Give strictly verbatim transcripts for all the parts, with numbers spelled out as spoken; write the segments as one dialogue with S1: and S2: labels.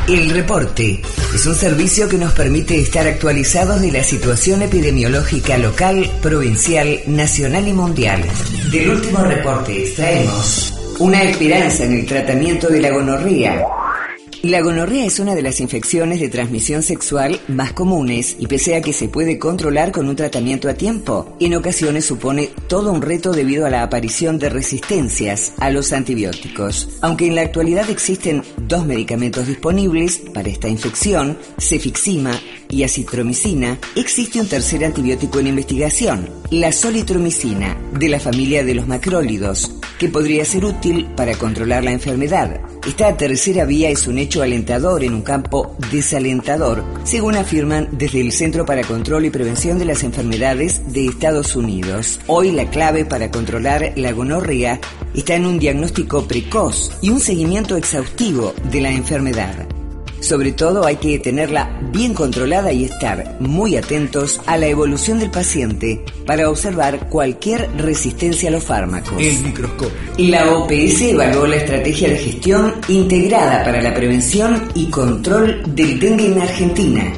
S1: El Reporte es un servicio que nos permite estar actualizados de la situación epidemiológica local, provincial, nacional y mundial. Del último reporte extraemos una esperanza en el tratamiento de la gonorrea. La gonorrea es una de las infecciones de transmisión sexual más comunes y pese a que se puede controlar con un tratamiento a tiempo, en ocasiones supone todo un reto debido a la aparición de resistencias a los antibióticos. Aunque en la actualidad existen dos medicamentos disponibles para esta infección, cefixima y acitromicina, existe un tercer antibiótico en investigación, la solitromicina, de la familia de los macrólidos, que podría ser útil para controlar la enfermedad. Esta tercera vía es un hecho alentador en un campo desalentador, según afirman desde el Centro para Control y Prevención de las Enfermedades de Estados Unidos. Hoy la clave para controlar la gonorrea está en un diagnóstico precoz y un seguimiento exhaustivo de la enfermedad. Sobre todo hay que tenerla bien controlada y estar muy atentos a la evolución del paciente para observar cualquier resistencia a los fármacos.
S2: El microscopio.
S1: La O P S evaluó la estrategia de gestión integrada para la prevención y control del dengue en Argentina.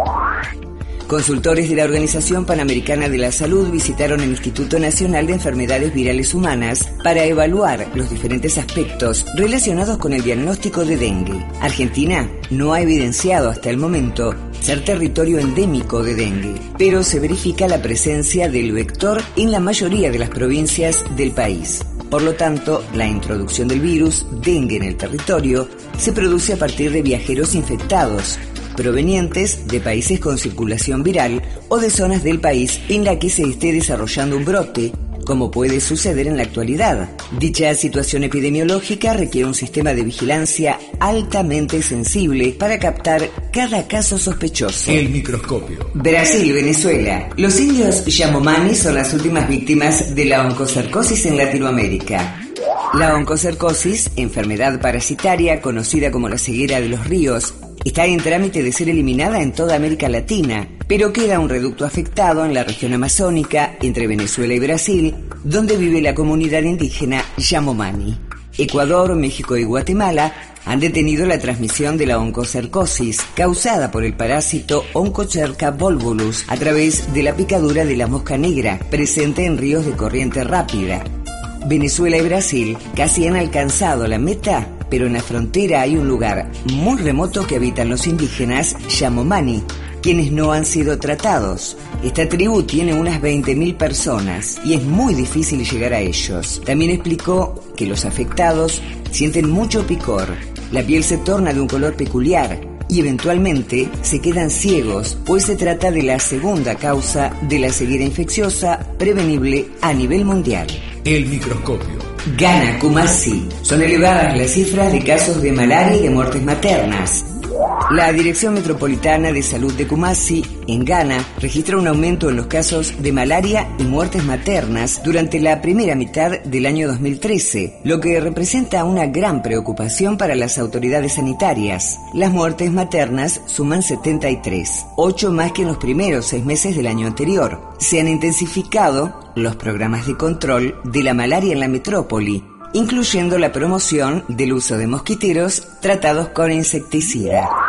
S1: Consultores de la Organización Panamericana de la Salud visitaron el Instituto Nacional de Enfermedades Virales Humanas para evaluar los diferentes aspectos relacionados con el diagnóstico de dengue. Argentina no ha evidenciado hasta el momento ser territorio endémico de dengue, pero se verifica la presencia del vector en la mayoría de las provincias del país. Por lo tanto, la introducción del virus dengue en el territorio se produce a partir de viajeros infectados, provenientes de países con circulación viral o de zonas del país en la que se esté desarrollando un brote, como puede suceder en la actualidad. Dicha situación epidemiológica requiere un sistema de vigilancia altamente sensible para captar cada caso sospechoso.
S2: El microscopio.
S1: Brasil, Venezuela. Los indios Yanomami son las últimas víctimas de la oncocercosis en Latinoamérica. La oncocercosis, enfermedad parasitaria conocida como la ceguera de los ríos, está en trámite de ser eliminada en toda América Latina, pero queda un reducto afectado en la región amazónica, entre Venezuela y Brasil, donde vive la comunidad indígena Yanomami. Ecuador, México y Guatemala han detenido la transmisión de la oncocercosis causada por el parásito Onchocerca volvulus a través de la picadura de la mosca negra, presente en ríos de corriente rápida. Venezuela y Brasil casi han alcanzado la meta, pero en la frontera hay un lugar muy remoto que habitan los indígenas Yanomami, quienes no han sido tratados. Esta tribu tiene unas veinte mil personas y es muy difícil llegar a ellos. También explicó que los afectados sienten mucho picor, la piel se torna de un color peculiar y eventualmente se quedan ciegos, pues se trata de la segunda causa de la ceguera infecciosa prevenible a nivel mundial.
S2: El microscopio.
S1: Ghana, Kumasi. Son elevadas las cifras de casos de malaria y de muertes maternas. La Dirección Metropolitana de Salud de Kumasi, en Ghana, registra un aumento en los casos de malaria y muertes maternas durante la primera mitad del año dos mil trece, lo que representa una gran preocupación para las autoridades sanitarias. Las muertes maternas suman setenta y tres, ocho más que en los primeros seis meses del año anterior. Se han intensificado los programas de control de la malaria en la metrópoli, incluyendo la promoción del uso de mosquiteros tratados con insecticida.